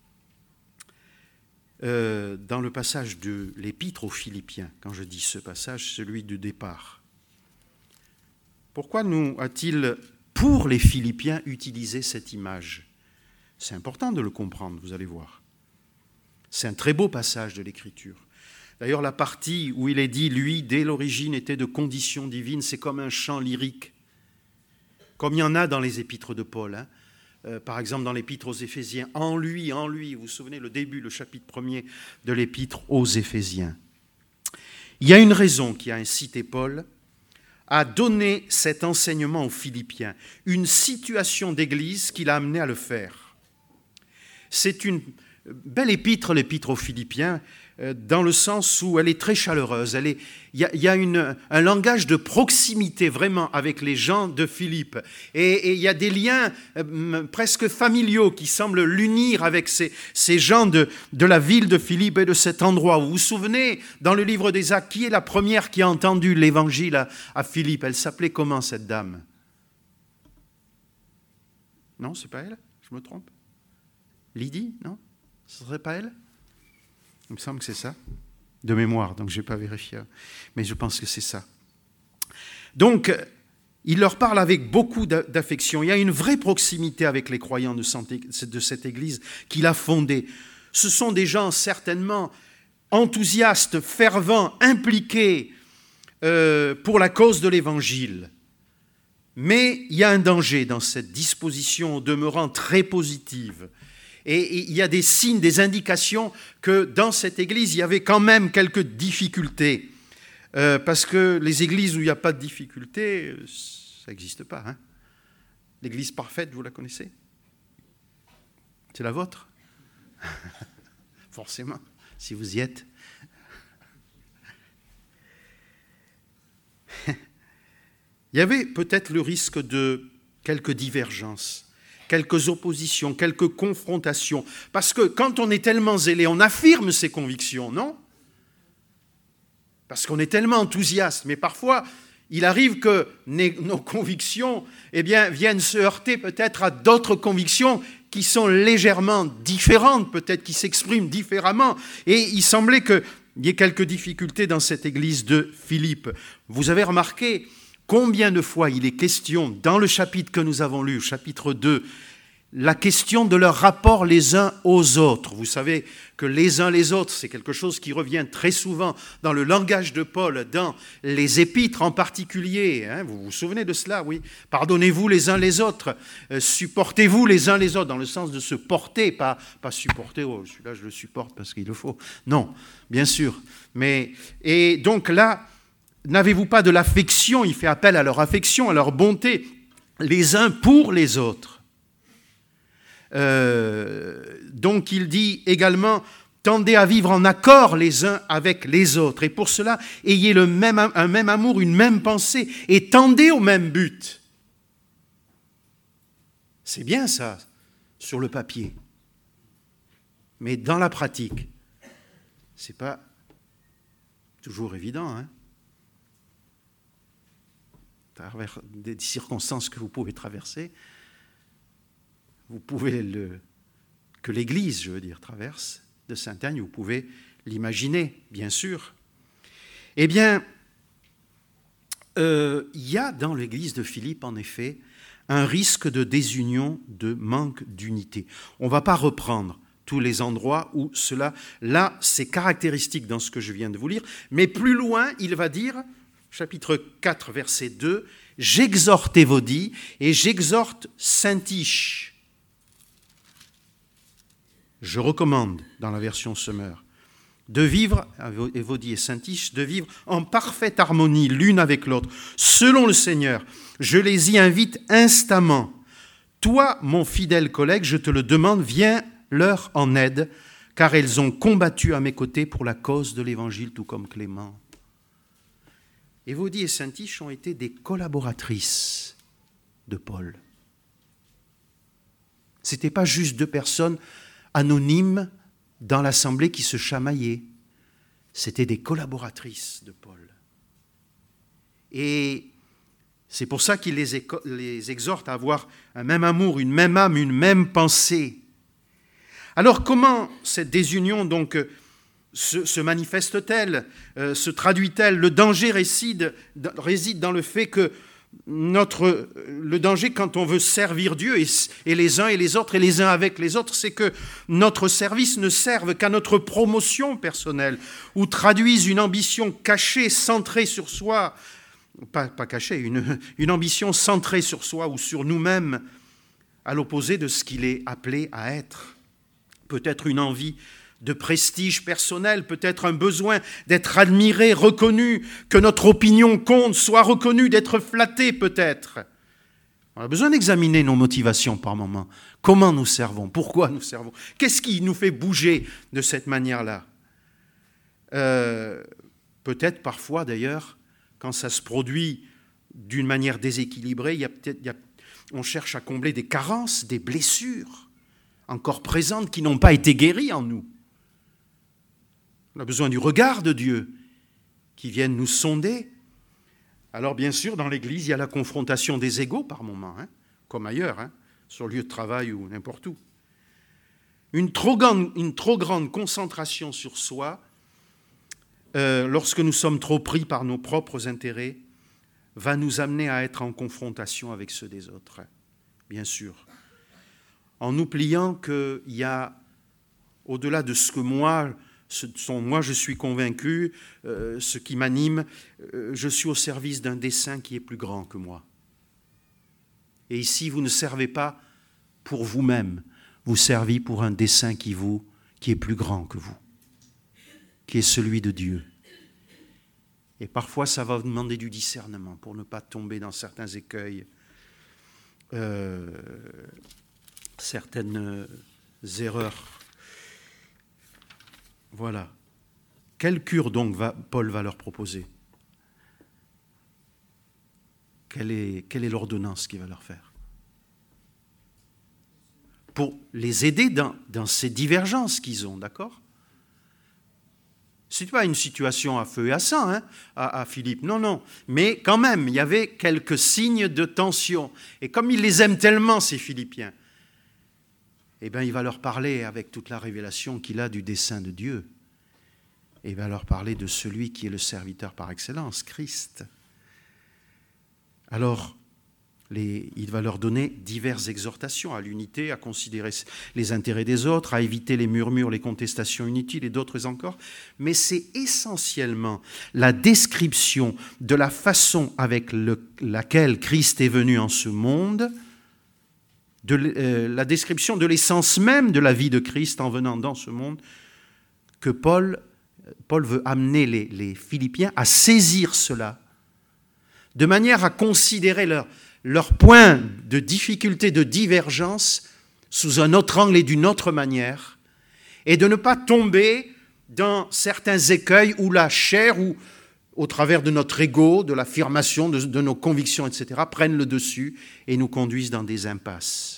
euh, dans le passage de l'Épître aux Philippiens, quand je dis ce passage, celui du départ, pourquoi nous a-t-il, pour les Philippiens, utilisé cette image? C'est important de le comprendre, vous allez voir. C'est un très beau passage de l'Écriture. D'ailleurs, la partie où il est dit, lui, dès l'origine, était de condition divine, c'est comme un chant lyrique, comme il y en a dans les épîtres de Paul, hein. Euh, par exemple dans l'épître aux Éphésiens, en lui, en lui, vous vous souvenez, le début, le chapitre premier de l'épître aux Éphésiens. Il y a une raison qui a incité Paul à donner cet enseignement aux Philippiens, une situation d'église qui l'a amené à le faire. C'est une belle épître, l'épître aux Philippiens, dans le sens où elle est très chaleureuse. Elle est, il y a, il y a une, un langage de proximité vraiment avec les gens de Philippe. Et, et il y a des liens euh, presque familiaux qui semblent l'unir avec ces, ces gens de, de la ville de Philippe et de cet endroit. Vous vous souvenez, dans le livre des Actes, qui est la première qui a entendu l'évangile à, à Philippe? Elle s'appelait comment, cette dame? Non, c'est pas elle? Je me trompe? Lydie? Non? Ce ne serait pas elle? Il me semble que c'est ça, de mémoire, donc je n'ai pas vérifié, mais je pense que c'est ça. Donc, il leur parle avec beaucoup d'affection. Il y a une vraie proximité avec les croyants de cette église qu'il a fondée. Ce sont des gens certainement enthousiastes, fervents, impliqués euh, pour la cause de l'Évangile. Mais il y a un danger dans cette disposition demeurant très positive. Et il y a des signes, des indications que dans cette église, il y avait quand même quelques difficultés. Euh, parce que les églises où il n'y a pas de difficultés, ça n'existe pas. Hein. L'église parfaite, vous la connaissez? C'est la vôtre? Forcément, si vous y êtes. Il y avait peut-être le risque de quelques divergences, quelques oppositions, quelques confrontations. Parce que quand on est tellement zélé, on affirme ses convictions, non? Parce qu'on est tellement enthousiaste. Mais parfois, il arrive que nos convictions eh bien, viennent se heurter peut-être à d'autres convictions qui sont légèrement différentes, peut-être qui s'expriment différemment. Et il semblait qu'il y ait quelques difficultés dans cette église de Philippe. Vous avez remarqué combien de fois il est question, dans le chapitre que nous avons lu, chapitre deux, la question de leur rapport les uns aux autres. Vous savez que les uns les autres, c'est quelque chose qui revient très souvent dans le langage de Paul, dans les épîtres en particulier. Hein, vous vous souvenez de cela, oui? Pardonnez-vous les uns les autres, euh, supportez-vous les uns les autres, dans le sens de se porter, pas, pas supporter, oh, celui-là je le supporte parce qu'il le faut. Non, bien sûr. Mais, et donc là, n'avez-vous pas de l'affection? Il fait appel à leur affection, à leur bonté, les uns pour les autres. Euh, donc il dit également, tendez à vivre en accord les uns avec les autres. Et pour cela, ayez le même, un même amour, une même pensée, et tendez au même but. C'est bien ça, sur le papier. Mais dans la pratique, ce n'est pas toujours évident, hein? À travers des circonstances que vous pouvez traverser, vous pouvez le, que l'Église, je veux dire, traverse de Saint-Agne, vous pouvez l'imaginer, bien sûr. Eh bien, euh, il y a dans l'Église de Philippe, en effet, un risque de désunion, de manque d'unité. On ne va pas reprendre tous les endroits où cela, là, c'est caractéristique dans ce que je viens de vous lire, mais plus loin, il va dire, chapitre quatre, verset deux, « J'exhorte Évodie et j'exhorte Syntyche. » Je recommande, dans la version Semeur, de vivre, Évodie et Syntyche, de vivre en parfaite harmonie l'une avec l'autre, selon le Seigneur. Je les y invite instamment. Toi, mon fidèle collègue, je te le demande, viens leur en aide, car elles ont combattu à mes côtés pour la cause de l'Évangile, tout comme Clément. Évodie et Syntyche ont été des collaboratrices de Paul. Ce n'étaient pas juste deux personnes anonymes dans l'assemblée qui se chamaillaient. C'étaient des collaboratrices de Paul. Et c'est pour ça qu'il les, éco- les exhorte à avoir un même amour, une même âme, une même pensée. Alors comment cette désunion donc se, se manifeste-t-elle, euh, se traduit-elle? Le danger réside, réside dans le fait que notre, le danger quand on veut servir Dieu, et, et les uns et les autres, et les uns avec les autres, c'est que notre service ne serve qu'à notre promotion personnelle, ou traduise une ambition cachée, centrée sur soi, pas, pas cachée, une, une ambition centrée sur soi ou sur nous-mêmes, à l'opposé de ce qu'il est appelé à être. Peut-être une envie de prestige personnel, peut-être un besoin d'être admiré, reconnu, que notre opinion compte, soit reconnue, d'être flatté peut-être. On a besoin d'examiner nos motivations par moment. Comment nous servons? Pourquoi nous servons? Qu'est-ce qui nous fait bouger de cette manière-là? euh, Peut-être parfois d'ailleurs, quand ça se produit d'une manière déséquilibrée, il y a peut-être, il y a, on cherche à combler des carences, des blessures encore présentes qui n'ont pas été guéries en nous. On a besoin du regard de Dieu qui vienne nous sonder. Alors bien sûr, dans l'Église, il y a la confrontation des égos par moments, hein, comme ailleurs, hein, sur le lieu de travail ou n'importe où. Une trop grande, une trop grande concentration sur soi, euh, lorsque nous sommes trop pris par nos propres intérêts, va nous amener à être en confrontation avec ceux des autres, bien sûr. En oubliant qu'il y a, au-delà de ce que moi... Ce sont, moi, je suis convaincu, euh, ce qui m'anime, euh, je suis au service d'un dessein qui est plus grand que moi. Et ici, vous ne servez pas pour vous-même, vous servez pour un dessein qui, vous, qui est plus grand que vous, qui est celui de Dieu. Et parfois, ça va vous demander du discernement pour ne pas tomber dans certains écueils, euh, certaines erreurs. Voilà. Quelle cure donc va, Paul va leur proposer? Quelle est, quelle est l'ordonnance qu'il va leur faire? Pour les aider dans, dans ces divergences qu'ils ont, d'accord? Ce n'est pas une situation à feu et à sang, hein, à, à Philippe, non, non. Mais quand même, il y avait quelques signes de tension. Et comme il les aime tellement, ces Philippiens, eh bien, il va leur parler avec toute la révélation qu'il a du dessein de Dieu. Et il va leur parler de celui qui est le serviteur par excellence, Christ. Alors, les, il va leur donner diverses exhortations à l'unité, à considérer les intérêts des autres, à éviter les murmures, les contestations inutiles et d'autres encore. Mais c'est essentiellement la description de la façon avec le, laquelle Christ est venu en ce monde, de euh, la description de l'essence même de la vie de Christ en venant dans ce monde, que Paul, Paul veut amener les, les Philippiens à saisir cela, de manière à considérer leur, leur point de difficulté, de divergence, sous un autre angle et d'une autre manière, et de ne pas tomber dans certains écueils où la chair, ou au travers de notre ego, de l'affirmation de, de nos convictions, et cetera, prennent le dessus et nous conduisent dans des impasses.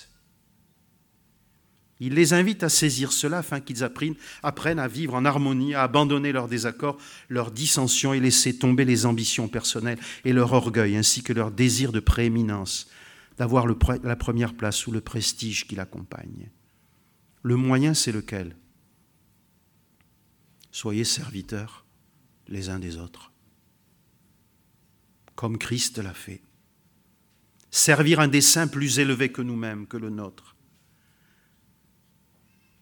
Il les invite à saisir cela afin qu'ils apprennent, apprennent à vivre en harmonie, à abandonner leurs désaccords, leurs dissensions et laisser tomber les ambitions personnelles et leur orgueil, ainsi que leur désir de prééminence, d'avoir le, la première place ou le prestige qui l'accompagne. Le moyen, c'est lequel? Soyez serviteurs les uns des autres, comme Christ l'a fait. Servir un dessein plus élevé que nous-mêmes, que le nôtre.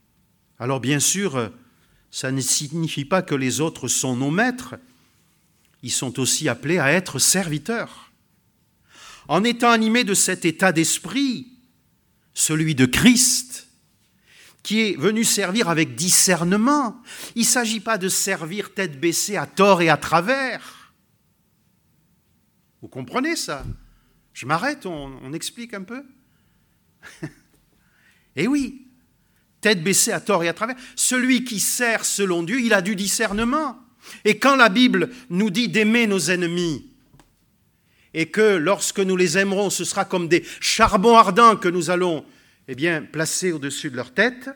Alors bien sûr, ça ne signifie pas que les autres sont nos maîtres. ils sont aussi appelés à être serviteurs. En étant animés de cet état d'esprit, celui de Christ, qui est venu servir avec discernement. Il ne s'agit pas de servir tête baissée à tort et à travers. Vous comprenez ça? Je m'arrête, on, on explique un peu. Eh oui, tête baissée à tort et à travers. Celui qui sert selon Dieu, il a du discernement. Et quand la Bible nous dit d'aimer nos ennemis, et que lorsque nous les aimerons, ce sera comme des charbons ardents que nous allons eh bien, placer au-dessus de leur tête,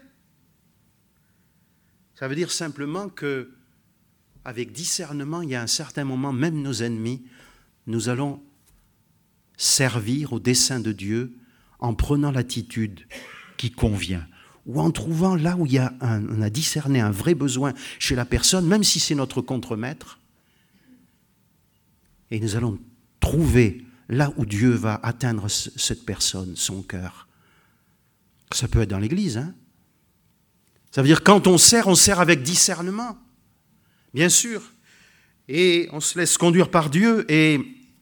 ça veut dire simplement que, avec discernement, il y a un certain moment, même nos ennemis, nous allons servir au dessein de Dieu en prenant l'attitude qui convient, ou en trouvant là où il y a un, on a discerné un vrai besoin chez la personne, même si c'est notre contremaître, et nous allons trouver là où Dieu va atteindre cette personne, son cœur. Ça peut être dans l'Église, hein. Ça veut dire quand on sert, on sert avec discernement, bien sûr, et on se laisse conduire par Dieu, et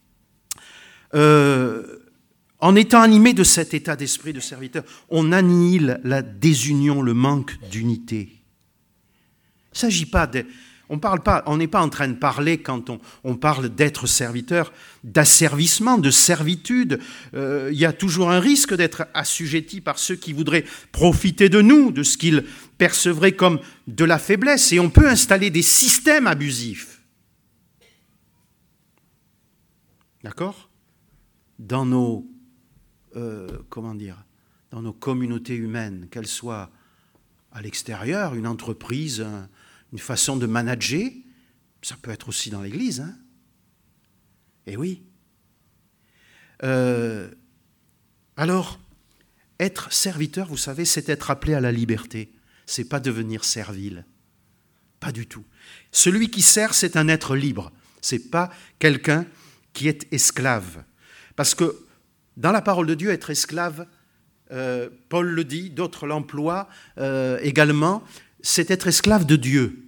euh, en étant animé de cet état d'esprit de serviteur, on annihile la désunion, le manque d'unité. Il ne s'agit pas de... On parle pas, on n'est pas en train de parler, quand on, on parle d'être serviteur, d'asservissement, de servitude. Euh, il y a toujours un risque d'être assujetti par ceux qui voudraient profiter de nous, de ce qu'ils percevraient comme de la faiblesse. Et on peut installer des systèmes abusifs. D'accord ? Dans nos, euh, comment dire, dans nos communautés humaines, qu'elles soient à l'extérieur, une entreprise, un, une façon de manager, ça peut être aussi dans l'Église. Hein. Eh oui. Euh, alors, être serviteur, vous savez, c'est être appelé à la liberté. C'est pas devenir servile. Pas du tout. Celui qui sert, c'est un être libre. C'est pas quelqu'un qui est esclave. Parce que dans la parole de Dieu, être esclave, euh, Paul le dit, d'autres l'emploient euh, également, c'est être esclave de Dieu,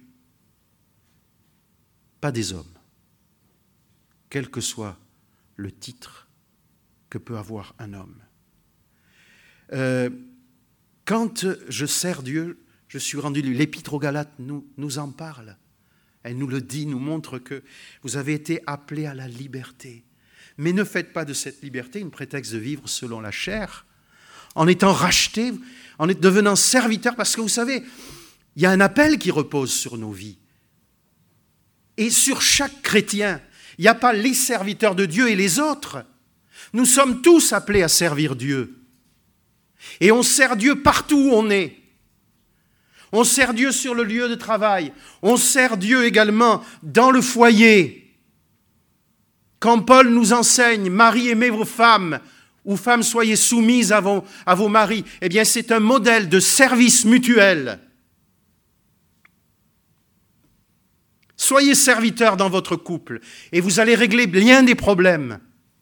pas des hommes, quel que soit le titre que peut avoir un homme. Euh, quand je sers Dieu, je suis rendu, l'Épître aux Galates nous, nous en parle. Elle nous le dit, nous montre que vous avez été appelés à la liberté. Mais ne faites pas de cette liberté une prétexte de vivre selon la chair, en étant rachetés, en devenant serviteurs, parce que vous savez, il y a un appel qui repose sur nos vies. Et sur chaque chrétien, il n'y a pas les serviteurs de Dieu et les autres. Nous sommes tous appelés à servir Dieu. Et on sert Dieu partout où on est. On sert Dieu sur le lieu de travail. On sert Dieu également dans le foyer. Quand Paul nous enseigne, Marie, aimez vos femmes, ou femmes, soyez soumises à vos, à vos maris, eh bien c'est un modèle de service mutuel. Soyez serviteurs dans votre couple et vous allez régler bien des problèmes.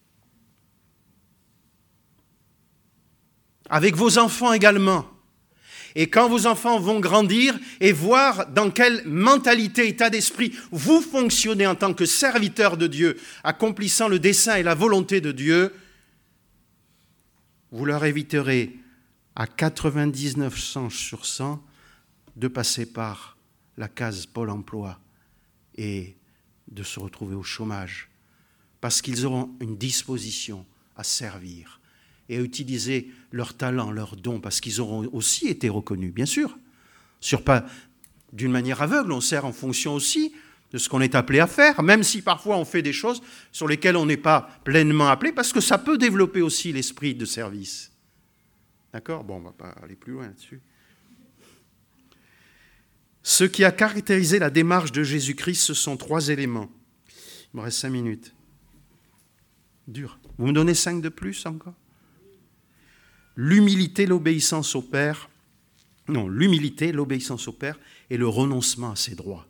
Avec vos enfants également. Et quand vos enfants vont grandir et voir dans quelle mentalité, état d'esprit vous fonctionnez en tant que serviteurs de Dieu, accomplissant le dessein et la volonté de Dieu, vous leur éviterez à quatre-vingt-dix-neuf sur cent de passer par la case Pôle emploi et de se retrouver au chômage, parce qu'ils auront une disposition à servir et à utiliser leurs talents, leurs dons, parce qu'ils auront aussi été reconnus, bien sûr. Sur pas d'une manière aveugle, on sert en fonction aussi de ce qu'on est appelé à faire, même si parfois on fait des choses sur lesquelles on n'est pas pleinement appelé, parce que ça peut développer aussi l'esprit de service. D'accord ? Bon, on ne va pas aller plus loin là-dessus. Ce qui a caractérisé la démarche de Jésus-Christ, ce sont trois éléments. Il me reste cinq minutes. Dur. Vous me donnez cinq de plus encore ? L'humilité, l'obéissance au Père. Non, l'humilité, l'obéissance au Père et le renoncement à ses droits.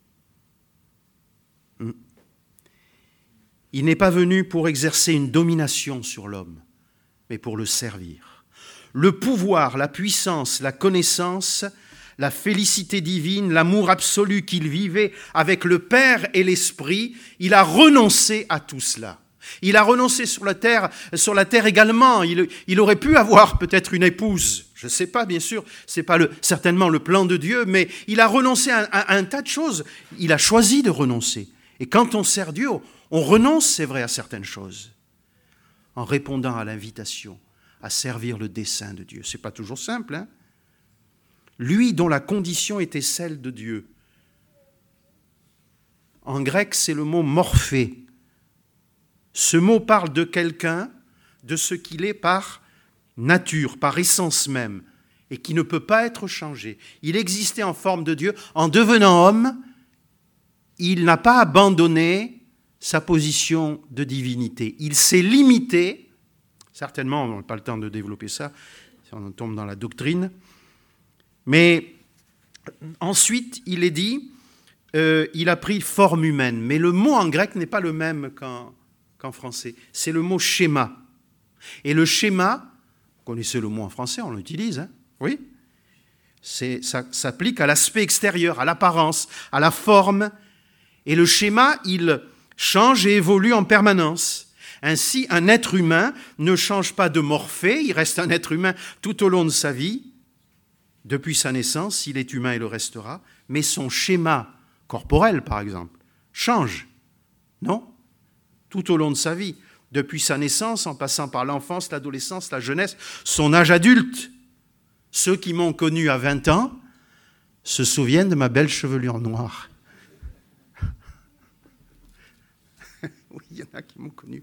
Il n'est pas venu pour exercer une domination sur l'homme, mais pour le servir. Le pouvoir, la puissance, la connaissance, la félicité divine, l'amour absolu qu'il vivait avec le Père et l'Esprit, il a renoncé à tout cela. Il a renoncé sur la terre, sur la terre également. Il, il aurait pu avoir peut-être une épouse. Je ne sais pas, bien sûr, ce n'est pas le, certainement le plan de Dieu, mais il a renoncé à, à, à un tas de choses. Il a choisi de renoncer. Et quand on sert Dieu, on renonce, c'est vrai, à certaines choses, en répondant à l'invitation à servir le dessein de Dieu. Ce n'est pas toujours simple, hein? Lui dont la condition était celle de Dieu. En grec, c'est le mot morphé. Ce mot parle de quelqu'un, de ce qu'il est par nature, par essence même, et qui ne peut pas être changé. Il existait en forme de Dieu. En devenant homme, il n'a pas abandonné sa position de divinité. Il s'est limité, certainement, on n'a pas le temps de développer ça, si on tombe dans la doctrine, mais ensuite, il est dit, euh, il a pris forme humaine. Mais le mot en grec n'est pas le même qu'en, qu'en français. C'est le mot schéma. Et le schéma, vous connaissez le mot en français, on l'utilise, hein, oui, c'est, ça s'applique à l'aspect extérieur, à l'apparence, à la forme. Et le schéma, il change et évolue en permanence. Ainsi, un être humain ne change pas de morphée, il reste un être humain tout au long de sa vie. Depuis sa naissance, il est humain et le restera, mais son schéma corporel, par exemple, change, non? Tout au long de sa vie, depuis sa naissance, en passant par l'enfance, l'adolescence, la jeunesse, son âge adulte. Ceux qui m'ont connu à vingt ans se souviennent de ma belle chevelure noire. Oui, il y en a qui m'ont connu.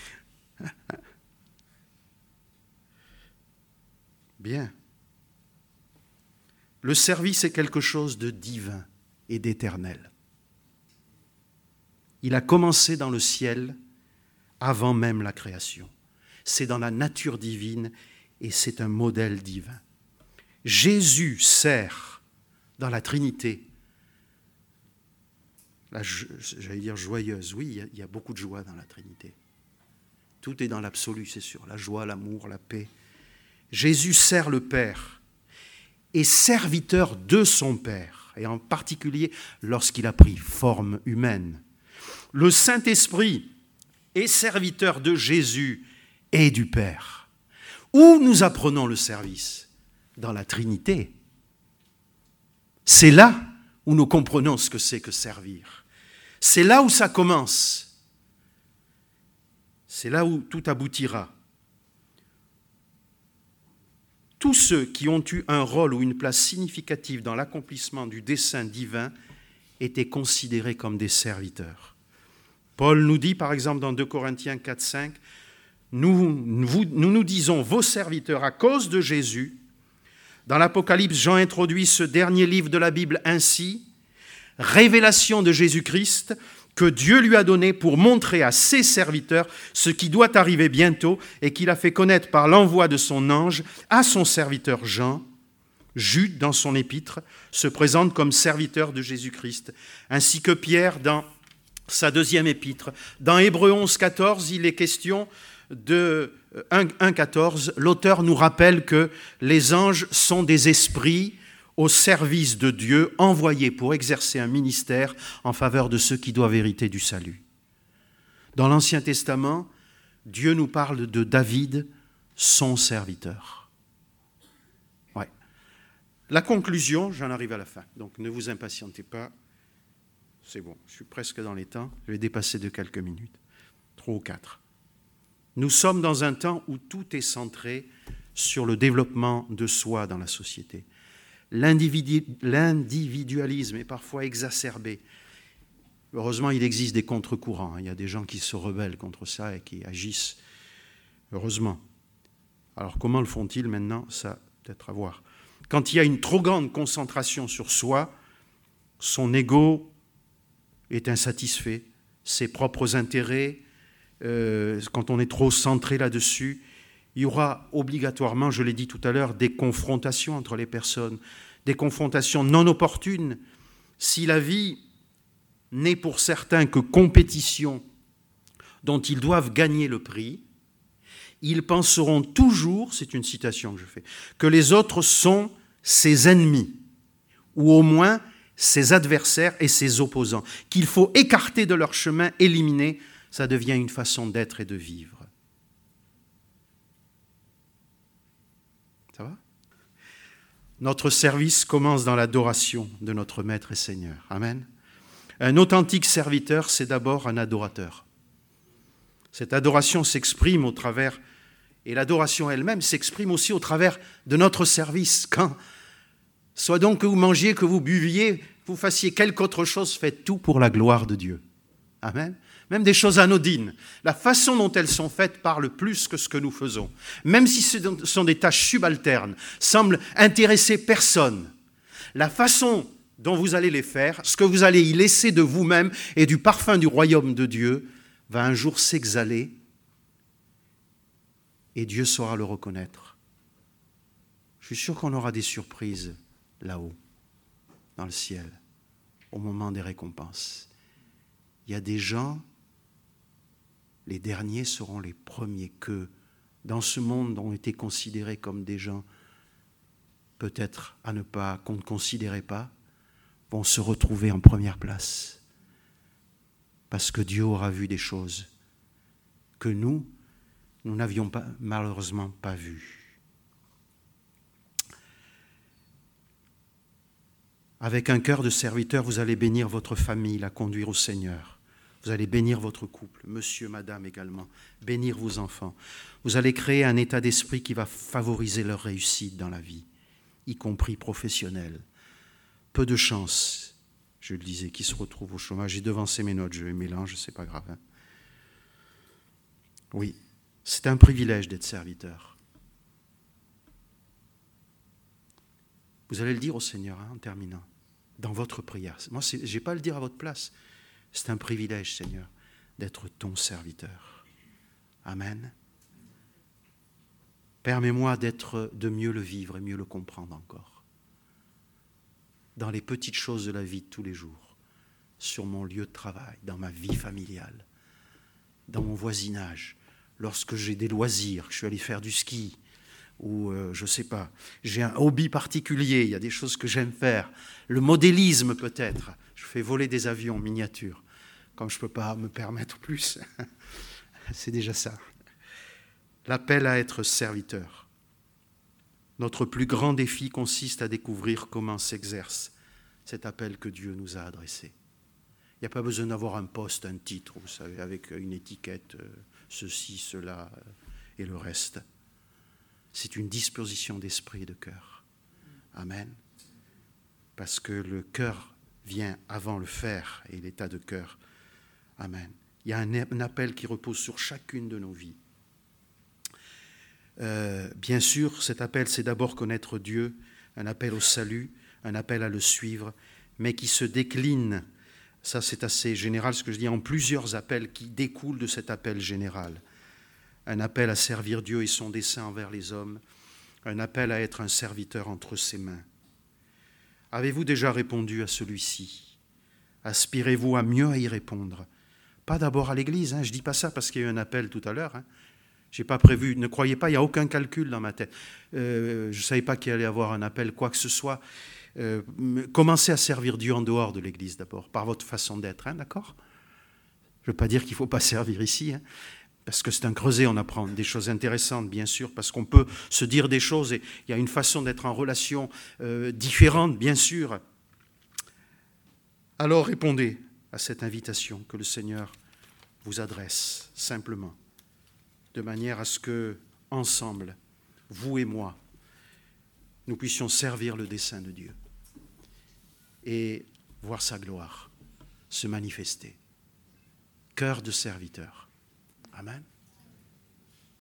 Bien. Le service est quelque chose de divin et d'éternel. Il a commencé dans le ciel avant même la création. C'est dans la nature divine et c'est un modèle divin. Jésus sert dans la Trinité. Là, j'allais dire joyeuse. Oui, il y, a, il y a beaucoup de joie dans la Trinité. Tout est dans l'absolu, c'est sûr. La joie, l'amour, la paix. Jésus sert le Père et serviteur de son Père, et en particulier lorsqu'il a pris forme humaine. Le Saint-Esprit est serviteur de Jésus et du Père. Où nous apprenons le service? Dans la Trinité. C'est là où nous comprenons ce que c'est que servir. C'est là où ça commence. C'est là où tout aboutira. Tous ceux qui ont eu un rôle ou une place significative dans l'accomplissement du dessein divin étaient considérés comme des serviteurs. Paul nous dit, par exemple, dans deux Corinthiens quatre, cinq, nous, nous, nous nous disons vos serviteurs à cause de Jésus. Dans l'Apocalypse, Jean introduit ce dernier livre de la Bible ainsi, révélation de Jésus-Christ, que Dieu lui a donné pour montrer à ses serviteurs ce qui doit arriver bientôt et qu'il a fait connaître par l'envoi de son ange à son serviteur Jean. Jude, dans son épître, se présente comme serviteur de Jésus-Christ, ainsi que Pierre dans sa deuxième épître. Dans Hébreux onze, quatorze, il est question de un quatorze, l'auteur nous rappelle que les anges sont des esprits au service de Dieu, envoyés pour exercer un ministère en faveur de ceux qui doivent hériter du salut. Dans l'Ancien Testament, Dieu nous parle de David, son serviteur. Ouais. La conclusion, j'en arrive à la fin, donc ne vous impatientez pas. C'est bon, je suis presque dans les temps, je vais dépasser de quelques minutes, trois ou quatre. Nous sommes dans un temps où tout est centré sur le développement de soi dans la société. L'individu, l'individualisme est parfois exacerbé. Heureusement, il existe des contre-courants. Il y a des gens qui se rebellent contre ça et qui agissent. Heureusement. Alors, comment le font-ils maintenant? Ça, peut-être à voir. Quand il y a une trop grande concentration sur soi, son ego est insatisfait, ses propres intérêts, euh, quand on est trop centré là-dessus, il y aura obligatoirement, je l'ai dit tout à l'heure, des confrontations entre les personnes, des confrontations non opportunes. Si la vie n'est pour certains que compétition dont ils doivent gagner le prix, ils penseront toujours, c'est une citation que je fais, que les autres sont ses ennemis ou au moins ses adversaires et ses opposants, qu'il faut écarter de leur chemin, éliminer. Ça devient une façon d'être et de vivre. Ça va ? Notre service commence dans l'adoration de notre Maître et Seigneur. Amen. Un authentique serviteur, c'est d'abord un adorateur. Cette adoration s'exprime au travers, et l'adoration elle-même s'exprime aussi au travers de notre service. Quand, soit donc que vous mangiez, que vous buviez, que vous fassiez quelque autre chose, faites tout pour la gloire de Dieu. Amen. Même des choses anodines. La façon dont elles sont faites parle plus que ce que nous faisons. Même si ce sont des tâches subalternes, semblent intéresser personne. La façon dont vous allez les faire, ce que vous allez y laisser de vous-même et du parfum du royaume de Dieu, va un jour s'exhaler et Dieu saura le reconnaître. Je suis sûr qu'on aura des surprises là-haut, dans le ciel, au moment des récompenses. Il y a des gens, les derniers seront les premiers qu'eux, dans ce monde, ont été considérés comme des gens peut-être à ne pas, qu'on ne considérait pas, vont se retrouver en première place. Parce que Dieu aura vu des choses que nous, nous n'avions pas, malheureusement pas vues. Avec un cœur de serviteur, vous allez bénir votre famille, la conduire au Seigneur. Vous allez bénir votre couple, monsieur, madame également, bénir vos enfants. Vous allez créer un état d'esprit qui va favoriser leur réussite dans la vie, y compris professionnelle. Peu de chance, je le disais, qui se retrouvent au chômage. J'ai devancé mes notes, je les mélange, c'est pas grave. Hein. Oui, c'est un privilège d'être serviteur. Vous allez le dire au Seigneur hein, en terminant, dans votre prière. Moi, je n'ai pas à le dire à votre place. C'est un privilège, Seigneur, d'être ton serviteur. Amen. Permets-moi d'être, de mieux le vivre et mieux le comprendre encore. Dans les petites choses de la vie de tous les jours, sur mon lieu de travail, dans ma vie familiale, dans mon voisinage, lorsque j'ai des loisirs, que je suis allé faire du ski, ou euh, je ne sais pas, j'ai un hobby particulier, il y a des choses que j'aime faire, le modélisme peut-être, je fais voler des avions miniatures, comme je ne peux pas me permettre plus, c'est déjà ça. L'appel à être serviteur. Notre plus grand défi consiste à découvrir comment s'exerce cet appel que Dieu nous a adressé. Il n'y a pas besoin d'avoir un poste, un titre, vous savez, avec une étiquette, euh, ceci, cela euh, et le reste. C'est une disposition d'esprit et de cœur. Amen. Parce que le cœur vient avant le faire et l'état de cœur. Amen. Il y a un, un appel qui repose sur chacune de nos vies. Euh, bien sûr, cet appel, c'est d'abord connaître Dieu, un appel au salut, un appel à le suivre, mais qui se décline, ça c'est assez général ce que je dis, en plusieurs appels qui découlent de cet appel général. Un appel à servir Dieu et son dessein envers les hommes, un appel à être un serviteur entre ses mains. Avez-vous déjà répondu à celui-ci ? Aspirez-vous à mieux à y répondre ? Pas d'abord à l'église, hein, je ne dis pas ça parce qu'il y a eu un appel tout à l'heure, hein. Je n'ai pas prévu, ne croyez pas, il n'y a aucun calcul dans ma tête. Euh, je ne savais pas qu'il allait y avoir un appel, quoi que ce soit. Euh, commencez à servir Dieu en dehors de l'Église d'abord, par votre façon d'être, hein, d'accord ? Je ne veux pas dire qu'il ne faut pas servir ici, hein, parce que c'est un creuset, on apprend des choses intéressantes, bien sûr, parce qu'on peut se dire des choses et il y a une façon d'être en relation euh, différente, bien sûr. Alors répondez à cette invitation que le Seigneur vous adresse simplement, de manière à ce que, ensemble, vous et moi, nous puissions servir le dessein de Dieu et voir sa gloire se manifester. Cœur de serviteur. Amen.